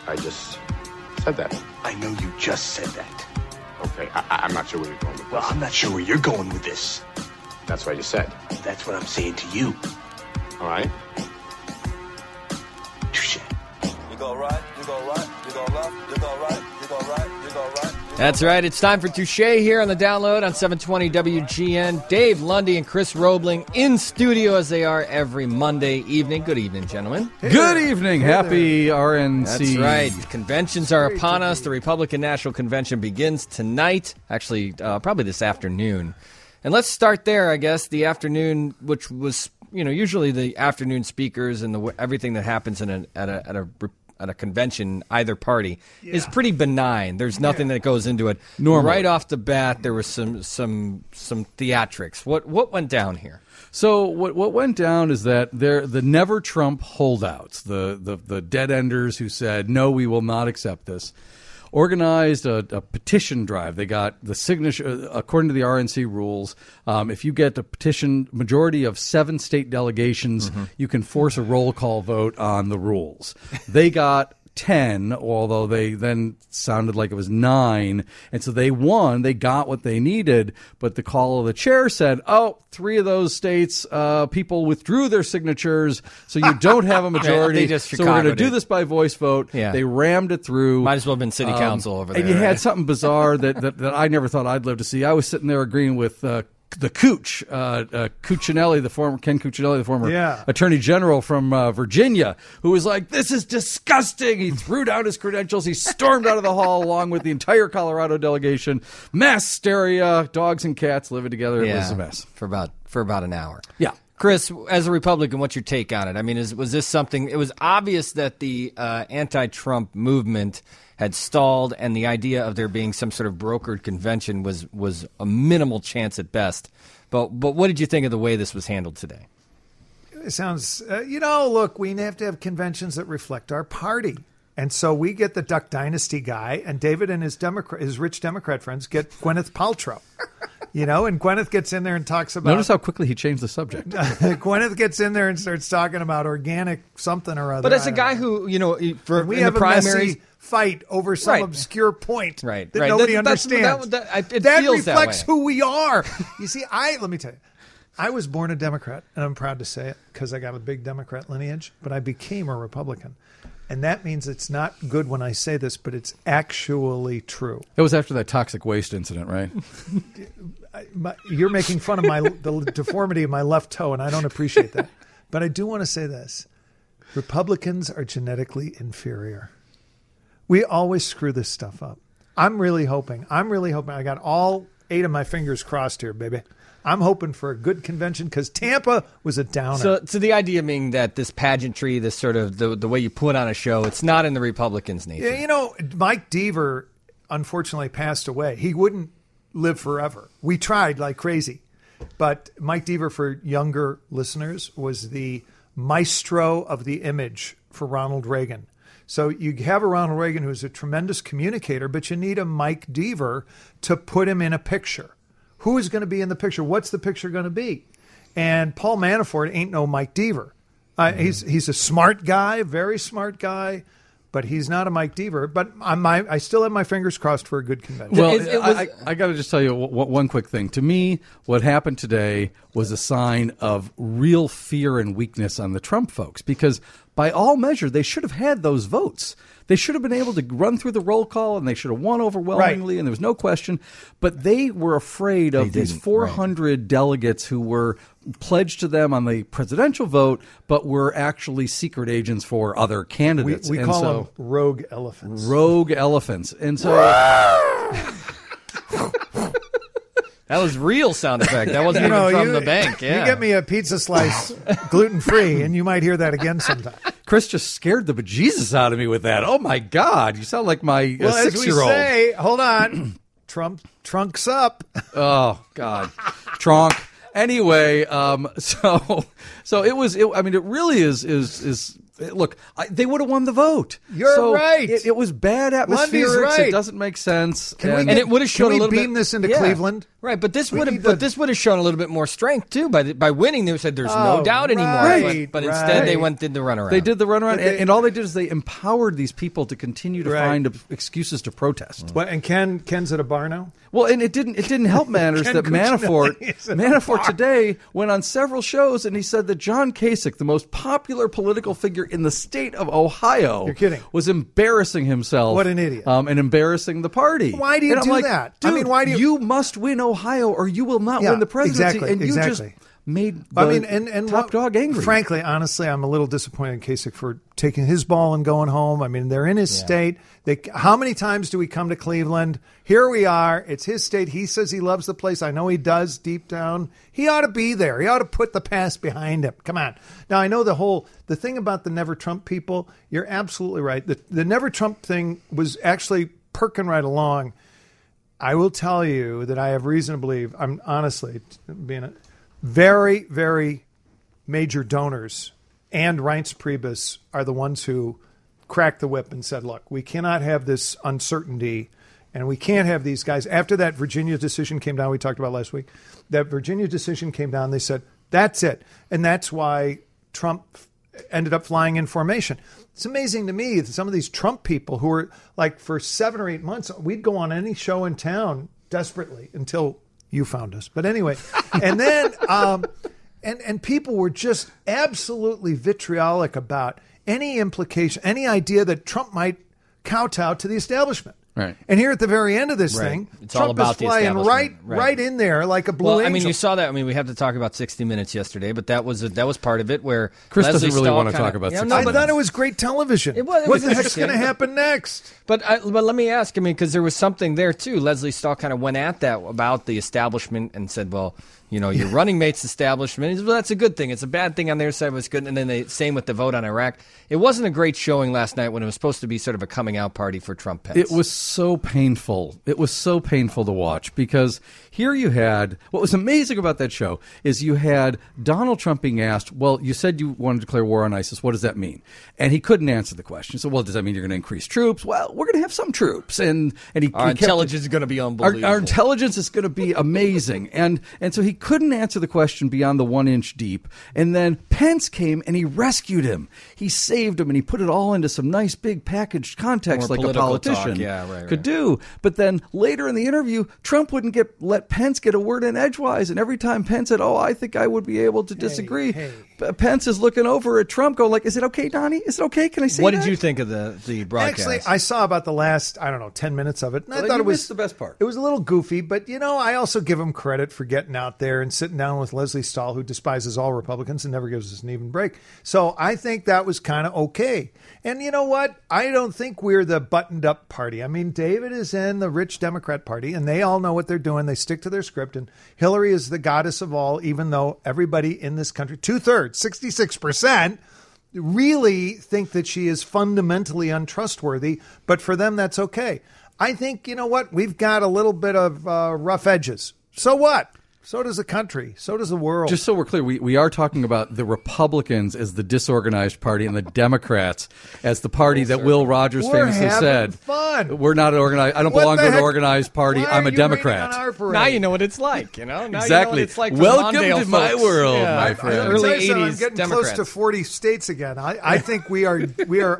I just said that. I know you just said that. Okay, I'm not sure where you're going with this. Well, I'm not sure where you're going with this. That's what I just said. That's what I'm saying to you. All right? Touche. You go right, you go right, you go left, you go right, you go right, you go right. That's right. It's time for Touche here on the download on 720 WGN. Dave Lundy and Chris Roebling in studio as they are every Monday evening. Good evening, gentlemen. Good evening. Happy RNC. That's right. Conventions are upon us. The Republican National Convention begins tonight. Actually, probably this afternoon. And let's start there, I guess. The afternoon, which was, usually the afternoon speakers and everything that happens at a convention, either party, is pretty benign. There's nothing that goes into it. Normally. Right off the bat, there was some theatrics. What went down here? So what went down is that the Never Trump holdouts, the dead enders who said, no, we will not accept this, organized a petition drive. They got the signature, according to the RNC rules, if you get a petition majority of 7 state delegations, you can force a roll call vote on the rules. They got 10, although they then sounded like it was 9. And so they won. They got what they needed. But the call of the chair said, 3 of those states, people withdrew their signatures, so you don't have a majority. So we're going to do this by voice vote. Yeah. They rammed it through. Might as well have been city council over there. And you had something bizarre that I never thought I'd live to see. I was sitting there agreeing with the Cooch, Cuccinelli, Ken Cuccinelli, the former attorney general from Virginia, who was like, this is disgusting. He threw down his credentials. He stormed out of the hall along with the entire Colorado delegation. Mass hysteria, dogs and cats living together. It was a mess. For about an hour. Yeah. Chris, as a Republican, what's your take on it? I mean, was this something? It was obvious that the anti-Trump movement had stalled, and the idea of there being some sort of brokered convention was a minimal chance at best. But what did you think of the way this was handled today? It sounds, look, we have to have conventions that reflect our party. And so we get the Duck Dynasty guy, and David and his rich Democrat friends get Gwyneth Paltrow. And Gwyneth gets in there and talks about... Notice how quickly he changed the subject. Gwyneth gets in there and starts talking about organic something or other. But as a guy who, we have the primaries, a messy fight over some obscure point that right. nobody understands. That reflects who we are. You see, let me tell you, I was born a Democrat, and I'm proud to say it because I got a big Democrat lineage, but I became a Republican. And that means it's not good when I say this, but it's actually true. It was after that toxic waste incident, right? You're making fun of the deformity of my left toe, and I don't appreciate that. But I do want to say this. Republicans are genetically inferior. We always screw this stuff up. I'm really hoping. I got all 8 of my fingers crossed here, baby. I'm hoping for a good convention because Tampa was a downer. So the idea being that this pageantry, this sort of the way you put on a show, it's not in the Republicans' nature. Yeah, Mike Deaver unfortunately passed away. He wouldn't live forever. We tried like crazy. But Mike Deaver, for younger listeners, was the maestro of the image for Ronald Reagan. So you have a Ronald Reagan who's a tremendous communicator, but you need a Mike Deaver to put him in a picture. Who is going to be in the picture? What's the picture going to be? And Paul Manafort ain't no Mike Deaver. He's a smart guy, very smart guy, but he's not a Mike Deaver. But I still have my fingers crossed for a good convention. Well, I got to just tell you one quick thing. To me, what happened today was a sign of real fear and weakness on the Trump folks, because by all measure, they should have had those votes. They should have been able to run through the roll call, and they should have won overwhelmingly, and there was no question. But they were afraid of these 400 delegates who were pledged to them on the presidential vote, but were actually secret agents for other candidates. We call them rogue elephants. Rogue elephants. And so... That was real sound effect. That wasn't even from the bank. Yeah. You get me a pizza slice gluten-free, and you might hear that again sometime. Chris just scared the bejesus out of me with that. Oh, my God. You sound like my 6-year-old. As we say, hold on, Trump trunks up. Oh, God. Tronk. Anyway, so it was, it really is Look, they would have won the vote. You're right. It was bad atmospherics. Lundy's right. It doesn't make sense. And it would have shown a little beam bit. this into Cleveland? Right, but this would have shown a little bit more strength too. By winning, they said there's no doubt anymore. right, But instead, they did the runaround. They did the runaround, and all they did is they empowered these people to continue to find excuses to protest. What, and Ken's at a bar now? Well, and it didn't help matters Ken that Cuccinelli is at a Manafort bar. today went on several shows and he said that John Kasich, the most popular political figure in the state of Ohio, You're kidding. was embarrassing himself. What an idiot. And embarrassing the party. Why do you And I'm do like, that? Dude, I mean, why do you must win Ohio or you will not win the presidency. Exactly, and you just made the and top dog angry. Frankly, honestly, I'm a little disappointed in Kasich for taking his ball and going home. I mean, they're in his state. How many times do we come to Cleveland? Here we are. It's his state. He says he loves the place. I know he does deep down. He ought to be there. He ought to put the past behind him. Come on. Now, I know the thing about the Never Trump people, you're absolutely right. The Never Trump thing was actually perking right along. I will tell you that I have reason to believe, I'm honestly being a very, very major donors and Reince Priebus are the ones who cracked the whip and said, look, we cannot have this uncertainty and we can't have these guys. After that Virginia decision came down, we talked about last week, that Virginia decision came down, they said, that's it. And that's why Trump ended up flying in formation. It's amazing to me that some of these Trump people who were like for 7 or 8 months, we'd go on any show in town desperately until you found us. But anyway, and then and people were just absolutely vitriolic about any implication, any idea that Trump might kowtow to the establishment. Right. And here at the very end of this thing, It's Trump all about is the flying establishment. right in there like a blue Well, angel. I mean, you saw that. I mean, we had to talk about 60 Minutes yesterday, but that was part of it where Chris Leslie doesn't really Stahl want to kinda- talk about Yeah, 60 no, I but- thought it was great television. It was what the heck's interesting. going to happen next? But let me ask. I mean, because there was something there too. Leslie Stahl kind of went at that about the establishment and said, "Well, you know, your running mate's establishment. Well, that's a good thing. It's a bad thing on their side. Was good." And then same with the vote on Iraq. It wasn't a great showing last night when it was supposed to be sort of a coming out party for Trump. Pence. It was so painful. It was so painful to watch because here you had what was amazing about that show is you had Donald Trump being asked, well, you said you wanted to declare war on ISIS. What does that mean? And he couldn't answer the question. So, well, does that mean you're going to increase troops? Well, we're going to have some troops. And Our intelligence is going to be unbelievable. Our intelligence is going to be amazing. And so he couldn't answer the question beyond the 1 inch deep. And then Pence came and he rescued him. He saved him and he put it all into some nice big packaged context More like a political politician talk. Yeah, right. could do. But then later in the interview, Trump wouldn't let Pence get a word in edgewise. And every time Pence said, oh, I think I would be able to disagree, Pence is looking over at Trump going like, is it okay, Donnie? Is it okay? Can I say What that? did you think of the broadcast? Actually, I saw about the last, 10 minutes of it. And I Well, thought you it was missed the best part. It was a little goofy, but I also give him credit for getting out there and sitting down with Leslie Stahl, who despises all Republicans and never gives us an even break. So I think that was kind of okay. And you know what? I don't think we're the buttoned up party. I mean, David is in the rich Democrat party, and they all know what they're doing. They stick to their script, and Hillary is the goddess of all, even though everybody in this country, 2/3, 66%, really think that she is fundamentally untrustworthy, but for them, that's okay. I think, you know what? We've got a little bit of rough edges. So what? So does the country. So does the world. Just so we're clear, we are talking about the Republicans as the disorganized party and the Democrats as the party that Will Rogers We're famously having said, fun. we're not an organized, I don't What belong the to an heck? organized party, Why I'm are a you Democrat. raining on our parade? now you know what it's like. Now you know what Exactly. it's like. For Welcome Mondale to my folks. world, Yeah. my I'm friend. gonna Early tell you something, 80s I'm getting Democrats. close to 40 states again. I think we are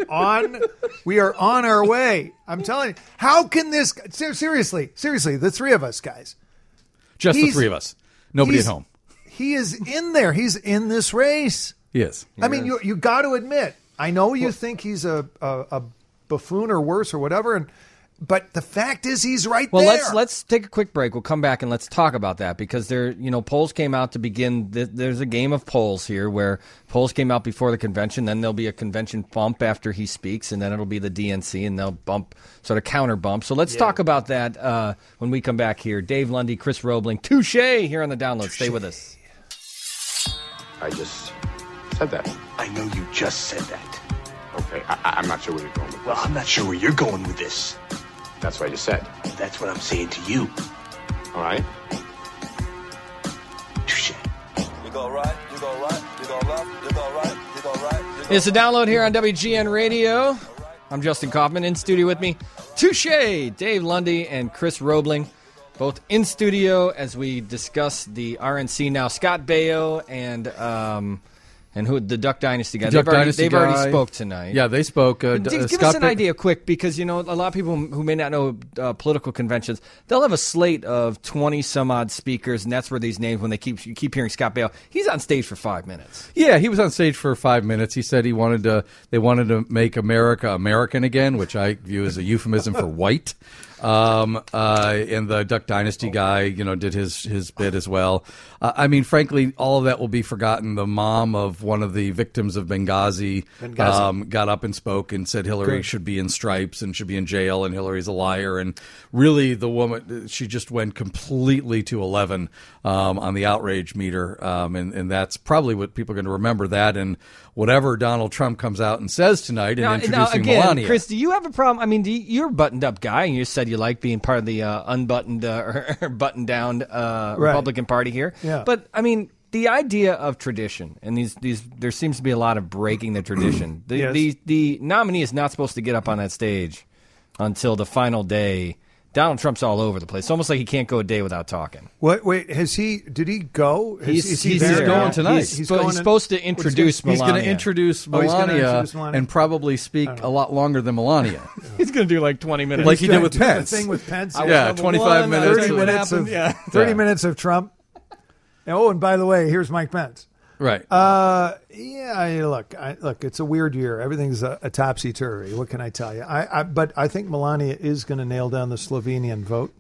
on our way. I'm telling you. How can this seriously, the three of us guys. Just the He's- three of us. Nobody at he's- home. He is in there. He's in this race. He is. I mean, you got to admit. I know you think he's a buffoon or worse or whatever, but the fact is he's right Well, there. let's take a quick break. We'll come back and let's talk about that because polls came out to begin. There's a game of polls here where polls came out before the convention. Then there'll be a convention bump after he speaks, and then it'll be the DNC, and they'll bump sort of counter bump. So let's talk about that when we come back here. Dave Lundy, Chris Roebling, touche here on the download. Stay with us. I just said that. I know you just said that. Okay, I'm not sure where you're going with Well, this. I'm not sure where you're going with this. That's what you said. That's what I'm saying to you. All right? Touche. You go right, you go right, you go left, you go right, you go right, you It's a download here on WGN Radio. I'm Justin Kaufman. In studio with me, Touche, Dave Lundy, and Chris Roebling, both in studio as we discuss the RNC now. Scott Baio and who the Duck Dynasty guy. They've already spoke tonight. Yeah, they spoke. Give us an idea quick, because, you know, a lot of people who may not know political conventions, they'll have a slate of 20-some-odd speakers, and that's where these names, when you keep hearing Scott Baio, he's on stage for 5 minutes. Yeah, he was on stage for 5 minutes. He said they wanted to make America American again, which I view as a euphemism for white. And the Duck Dynasty guy, you know, did his bit as well. I mean, frankly, all of that will be forgotten. The mom of one of the victims of Benghazi. Got up and spoke and said Hillary should be in stripes and should be in jail, and Hillary's a liar. And really, the woman, she just went completely to 11 on the outrage meter, and that's probably what people are going to remember that. And whatever Donald Trump comes out and says tonight, introducing Melania. Chris, do you have a problem? I mean, you're a buttoned-up guy, and you said you like being part of the unbuttoned or buttoned-down Republican Party here. Yeah. But, I mean, the idea of tradition, and these there seems to be a lot of breaking the tradition. The nominee is not supposed to get up on that stage until the final day. Donald Trump's all over the place. It's almost like he can't go a day without talking. What? Wait, did he go? He's there? going tonight. He's supposed to introduce Melania. He's going to introduce Melania and probably speak a lot longer than Melania. He's going to do like 20 minutes. Like he did with The Pence. thing with Pence. 25 minutes. 30 minutes of Trump. Oh, and by the way, here's Mike Pence. Right. Look, it's a weird year. Everything's a topsy-turvy. What can I tell you? But I think Melania is going to nail down the Slovenian vote.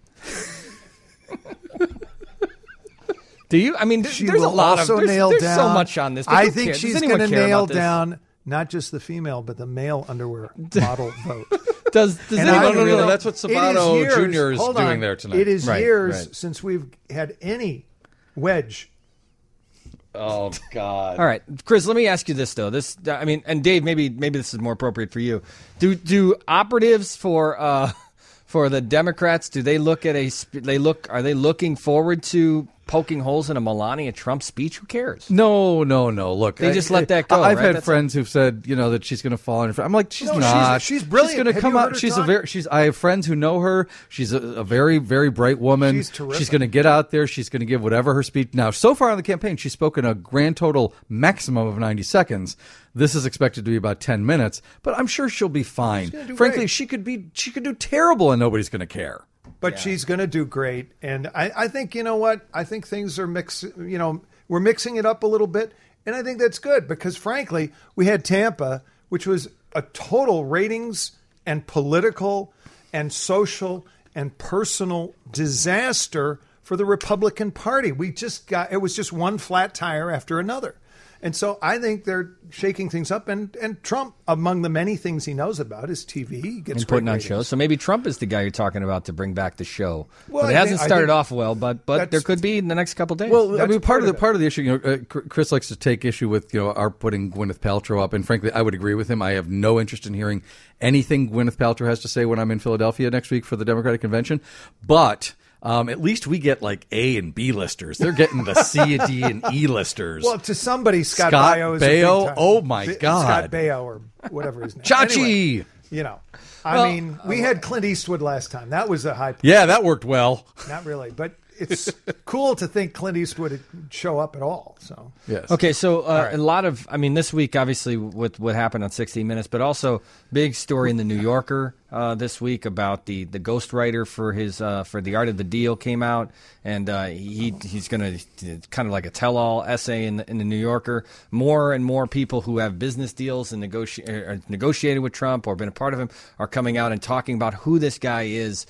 Do you? I mean, there's a lot of there's so much on this. But I think she's going to nail down not just the female, but the male underwear model vote. Does No, that's what Sabato Jr. is doing there tonight. It is years since we've had any wedge. Oh, God. All right, Chris, let me ask you this, though. And Dave, maybe this is more appropriate for you. Do operatives for the Democrats, are they looking forward to poking holes in a Melania Trump speech? Who cares? No. Look, they just let that go. I've right? had friends who've said, you know, that she's going to fall in. I'm like, she's not. She's brilliant. She's going to come out. I have friends who know her. She's a very, very bright woman. She's terrific. She's going to get out there. She's going to give whatever her speech. Now, so far on the campaign, she's spoken a grand total maximum of 90 seconds. This is expected to be about 10 minutes, but I'm sure she'll be fine. Frankly, great. she could do terrible, and nobody's going to care. But she's going to do great. And I think, you know what? I think things are mixed. You know, we're mixing it up a little bit. And I think that's good because, frankly, we had Tampa, which was a total ratings and political and social and personal disaster for the Republican Party. It was just one flat tire after another. And so I think they're shaking things up. And Trump, among the many things he knows about, is TV. He gets and putting on shows. So maybe Trump is the guy you're talking about to bring back the show. Well, but it hasn't started off well. But there could be in the next couple of days. Well, I mean, part of the issue, you know, Chris likes to take issue with, you know, our putting Gwyneth Paltrow up. And frankly, I would agree with him. I have no interest in hearing anything Gwyneth Paltrow has to say when I'm in Philadelphia next week for the Democratic Convention. But at least we get like A and B listers. They're getting the C, D, and E listers. Well, to somebody, Scott Baio is Baio, oh my God. Scott Baio or whatever his name. Chachi! Anyway, you know, I mean, we had Clint Eastwood last time. That was a high point. Yeah, that worked well. Not really, but it's cool to think Clint Eastwood would show up at all. So yes. Okay, so a lot of, I mean, this week, obviously, with what happened on 60 Minutes, but also big story in the New Yorker this week about the ghostwriter for his for The Art of the Deal came out, and he's going to kind of like a tell-all essay in the New Yorker. More and more people who have business deals and negotiated with Trump or been a part of him are coming out and talking about who this guy is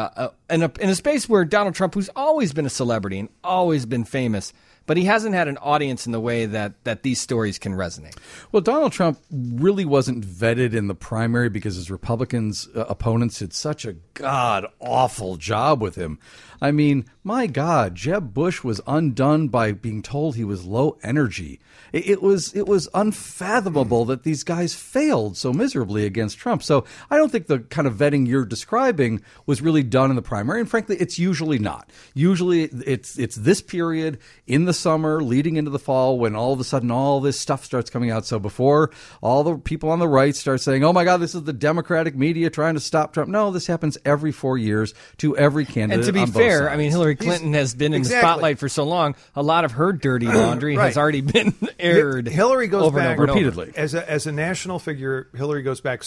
in a space where Donald Trump, who's always been a celebrity and always been famous, but he hasn't had an audience in the way that these stories can resonate. Well, Donald Trump really wasn't vetted in the primary because his Republicans opponents did such a god-awful job with him. I mean, My God, Jeb Bush was undone by being told he was low energy. It was unfathomable that these guys failed so miserably against Trump. So I don't think the kind of vetting you're describing was really done in the primary. And frankly, it's usually not. Usually it's this period in the summer leading into the fall when all of a sudden all this stuff starts coming out. So before all the people on the right start saying, oh my God, this is the Democratic media trying to stop Trump. No, this happens every 4 years to every candidate. And to be on both fair, sides. I mean, Hillary Clinton has been in the spotlight for so long. A lot of her dirty laundry has already been aired. Hillary goes over back and over repeatedly. as a national figure. Hillary goes back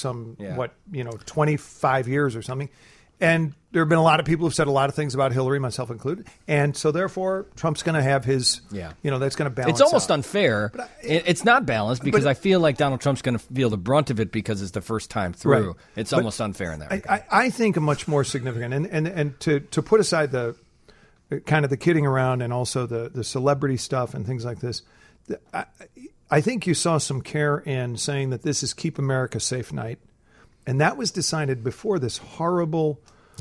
25 years or something, and there have been a lot of people who've said a lot of things about Hillary, myself included, and so therefore Trump's going to have his. That's going to balance. It's almost out. unfair. It's not balanced because I feel like Donald Trump's going to feel the brunt of it because it's the first time through. Right. It's almost unfair in that regard. I think a much more significant, and to put aside the kind of the kidding around and also the celebrity stuff and things like this, I think you saw some care in saying that this is Keep America Safe night, and that was decided before this horrible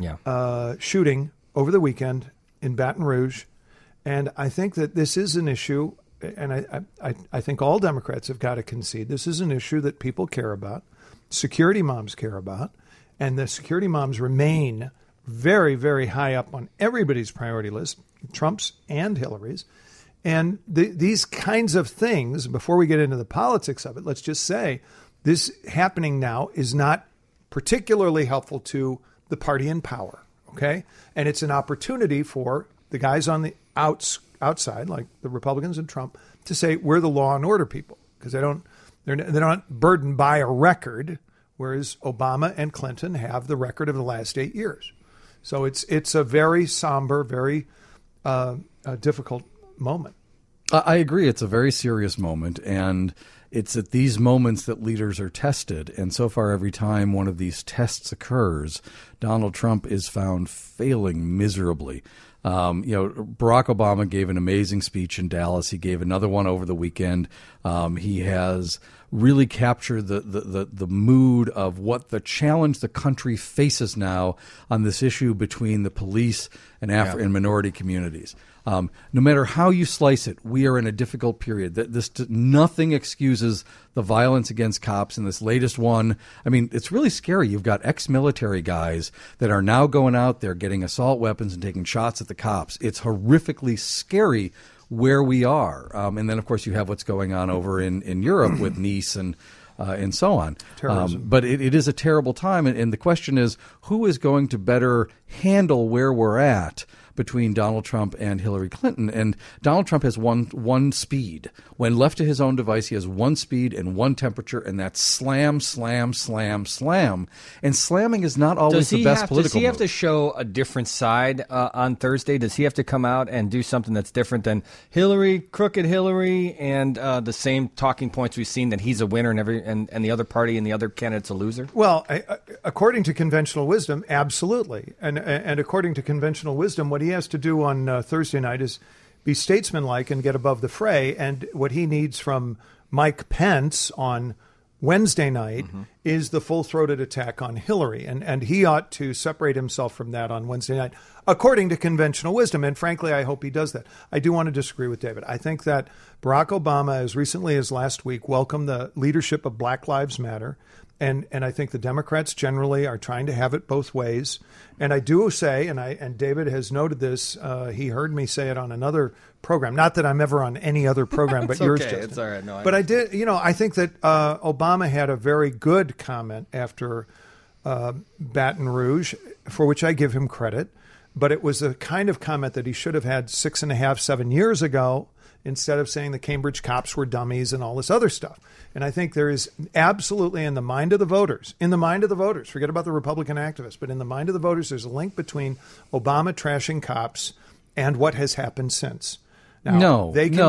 shooting over the weekend in Baton Rouge. And I think that this is an issue, and I think all Democrats have got to concede this is an issue that people care about, security moms care about, and the security moms remain very, very high up on everybody's priority list, Trump's and Hillary's. And these kinds of things, before we get into the politics of it, let's just say this happening now is not particularly helpful to the party in power, okay? And it's an opportunity for the guys on the outside, like the Republicans and Trump, to say we're the law and order people because they're not burdened by a record, whereas Obama and Clinton have the record of the last 8 years. So it's a very somber, very difficult moment. I agree. It's a very serious moment, and it's at these moments that leaders are tested. And so far, every time one of these tests occurs, Donald Trump is found failing miserably. Barack Obama gave an amazing speech in Dallas. He gave another one over the weekend. He has really captured the mood of what the challenge the country faces now on this issue between the police and and minority communities. No matter how you slice it, we are in a difficult period. Nothing excuses the violence against cops. In this latest one, I mean, it's really scary. You've got ex-military guys that are now going out there getting assault weapons and taking shots at the cops. It's horrifically scary where we are. And then, of course, you have what's going on over in Europe with Nice and so on. But it is a terrible time. And the question is, who is going to better handle where we're at between Donald Trump and Hillary Clinton? And Donald Trump has one speed. When left to his own device, he has one speed and one temperature, and that's slam, slam, slam, slam. And slamming is not always the best political Does he have move. to show a different side on Thursday? Does he have to come out and do something that's different than Hillary, crooked Hillary, and the same talking points we've seen that he's a winner and the other party and the other candidate's a loser? Well, according to conventional wisdom, absolutely. And according to conventional wisdom, what he has to do on Thursday night is be statesmanlike and get above the fray. And what he needs from Mike Pence on Wednesday night is the full-throated attack on Hillary. And he ought to separate himself from that on Wednesday night, according to conventional wisdom. And frankly, I hope he does that. I do want to disagree with David. I think that Barack Obama, as recently as last week, welcomed the leadership of Black Lives Matter. And I think the Democrats generally are trying to have it both ways. And I do say, and David has noted this, he heard me say it on another program. Not that I'm ever on any other program but yours, Justin. It's all right. No, but I did, I think that Obama had a very good comment after Baton Rouge, for which I give him credit. But it was a kind of comment that he should have had 7 years ago, instead of saying the Cambridge cops were dummies and all this other stuff. And I think there is absolutely in the mind of the voters, forget about the Republican activists, but in the mind of the voters, there's a link between Obama trashing cops and what has happened since. Now,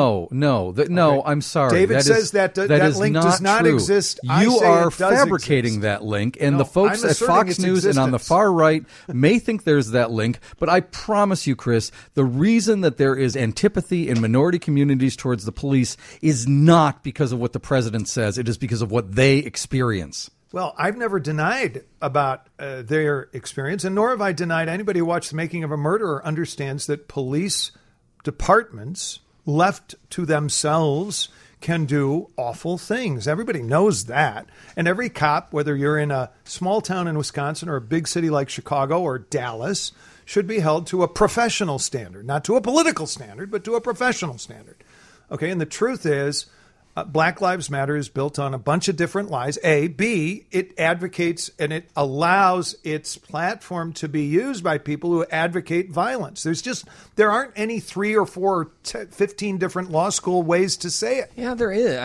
No, I'm sorry. David says that link does not true. exist. You are fabricating that link, and the folks at Fox News and on the far right may think there's that link, but I promise you, Chris, the reason that there is antipathy in minority communities towards the police is not because of what the president says. It is because of what they experience. Well, I've never denied about their experience, and nor have I denied anybody who watched The Making of a Murderer understands that police departments left to themselves can do awful things. Everybody knows that. And every cop, whether you're in a small town in Wisconsin or a big city like Chicago or Dallas, should be held to a professional standard, not to a political standard, but to a professional standard. Okay, and the truth is, Black Lives Matter is built on a bunch of different lies. A. B, it advocates and it allows its platform to be used by people who advocate violence. There aren't any 3 or 4 or 15 different law school ways to say it. Yeah, there is.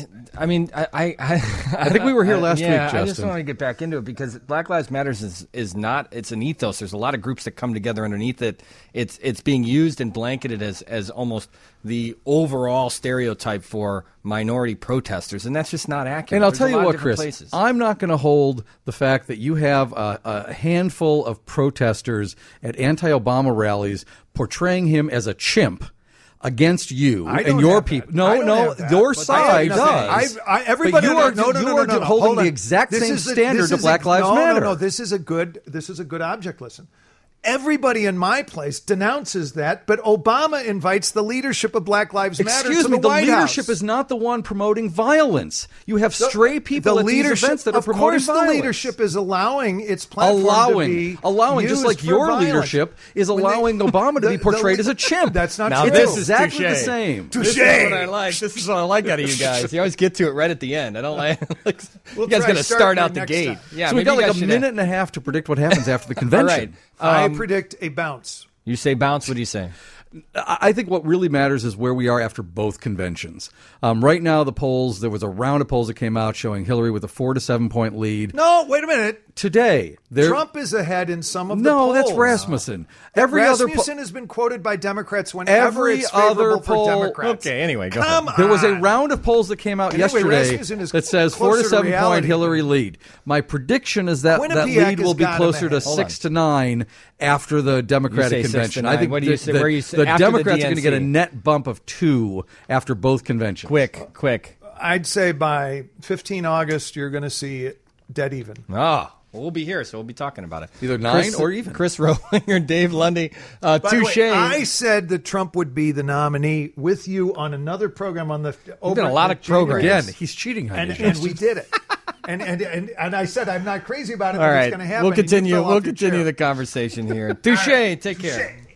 I mean, I think we were here last week, Justin. I just want to get back into it because Black Lives Matter is not, it's an ethos. There's a lot of groups that come together underneath it. It's being used and blanketed as almost the overall stereotype for minority protesters, and that's just not accurate. And I'll There's tell a you lot of what, different Chris, places. I'm not going to hold the fact that you have a handful of protesters at anti-Obama rallies portraying him as a chimp against you I and don't your have people. that. No, I don't no, have that, your but side does. does. Everybody, but you are, no, holding hold on. the exact This same is standard this to is Black Lives Matter. No, this is a good object lesson. Everybody in my place denounces that, but Obama invites the leadership of Black Lives Matter Excuse to me, the the White leadership House. is not the one promoting violence. You have stray people at these events that are promoting violence. Of course, violence. the leadership is allowing its platform to be allowing, just used like for your violence. leadership is When they- allowing Obama to be portrayed as a chimp. That's not Now true. this is exactly the touche. same. This is what I like. This is what I like out of you guys. You always get to it right at the end. I don't like. We'll you guys try got to start starting out the next gate. time. Yeah, So we've maybe got you like guys a should minute and a half to predict what happens after the convention. All right. I predict a bounce. You say bounce. What do you say? I think what really matters is where we are after both conventions. Right now, the polls, there was a round of polls that came out showing Hillary with a 4 to 7 point lead. No, wait a minute. Today, Trump is ahead in some of the polls. No, that's Rasmussen. Every other Rasmussen has been quoted by Democrats whenever Every it's favorable other poll- for Democrats. Okay. Anyway, go Come ahead. on. There was a round of polls that came out Anyway, yesterday Rasmussen is that says 4 closer to to 7 point reality. Hillary lead. My prediction is that Quinnipiac lead has will be got him closer to ahead. Hold 6 to 9 after the Democratic You say 6 to convention. 9. I think What do you say? Where you say the after the Democrats are going to get a DNC? net bump of 2 after both conventions. Quick. I'd say by 15 August, you're going to see it dead even. Oh, well, we'll be here, so we'll be talking about it. Either 9 or even. Chris Rowlinger, Dave Lundy, By the touche. way, I said that Trump would be the nominee with you on another program on the. You've done a lot of programs. Again, he's cheating on you. and we did it. And I said I'm not crazy about it, All but right, it's going to happen. we'll And you continue. fell off We'll your continue chair. the conversation here. Touche. Take care.